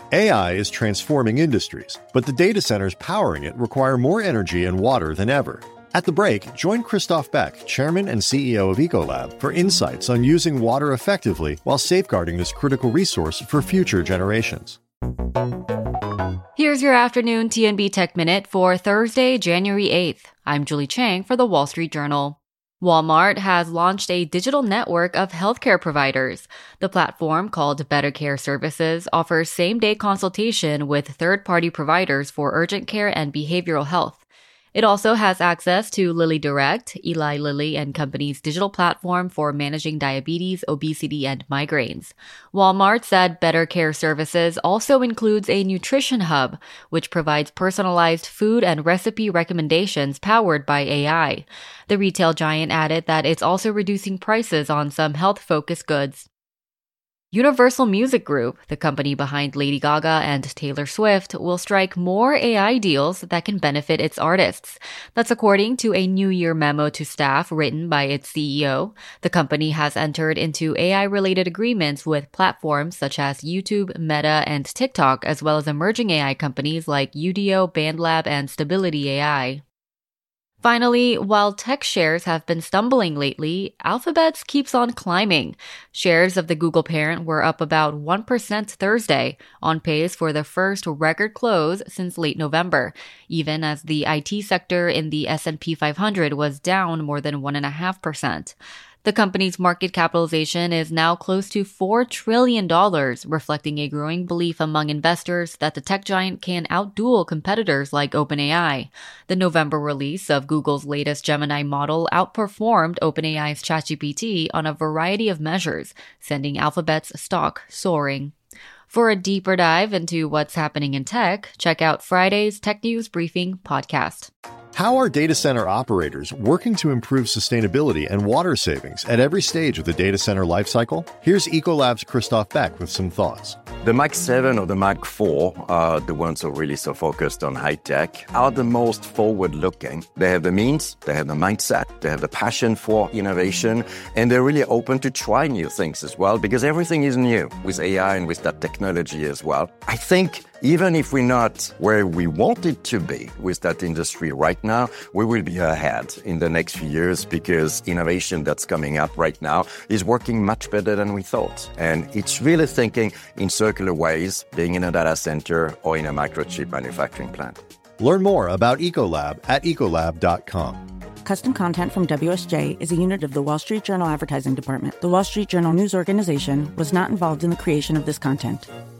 AI is transforming industries, but the data centers powering it require more energy and water than ever. At the break, join Christoph Beck, Chairman and CEO of Ecolab, for insights on using water effectively while safeguarding this critical resource for future generations. Here's your afternoon TNB Tech Minute for Thursday, January 8th. I'm Julie Chang for the Wall Street Journal. Walmart has launched a digital network of healthcare providers. The platform, called Better Care Services, offers same-day consultation with third-party providers for urgent care and behavioral health. It also has access to LillyDirect, Eli Lilly and Company's digital platform for managing diabetes, obesity, and migraines. Walmart said Better Care Services also includes a nutrition hub, which provides personalized food and recipe recommendations powered by AI. The retail giant added that it's also reducing prices on some health-focused goods. Universal Music Group, the company behind Lady Gaga and Taylor Swift, will strike more AI deals that can benefit its artists. That's according to a New Year memo to staff written by its CEO. The company has entered into AI-related agreements with platforms such as YouTube, Meta, and TikTok, as well as emerging AI companies like Udio, BandLab, and Stability AI. Finally, while tech shares have been stumbling lately, Alphabet keeps on climbing. Shares of the Google parent were up about 1% Thursday, on pace for the first record close since late November, even as the IT sector in the S&P 500 was down more than 1.5%. The company's market capitalization is now close to $4 trillion, reflecting a growing belief among investors that the tech giant can outduel competitors like OpenAI. The November release of Google's latest Gemini model outperformed OpenAI's ChatGPT on a variety of measures, sending Alphabet's stock soaring. For a deeper dive into what's happening in tech, check out Friday's Tech News Briefing podcast. How are data center operators working to improve sustainability and water savings at every stage of the data center lifecycle? Here's Ecolab's Christoph Beck with some thoughts. The Mag 7 or the Mag 4, the ones who are really so focused on high tech, are the most forward-looking. They have the means, they have the mindset, they have the passion for innovation, and they're really open to try new things as well, because everything is new with AI and with that technology as well. I think even if we're not where we want it to be with that industry right now, we will be ahead in the next few years because innovation that's coming up right now is working much better than we thought. And it's really thinking in circular ways, being in a data center or in a microchip manufacturing plant. Learn more about Ecolab at ecolab.com. Custom content from WSJ is a unit of the Wall Street Journal Advertising Department. The Wall Street Journal news organization was not involved in the creation of this content.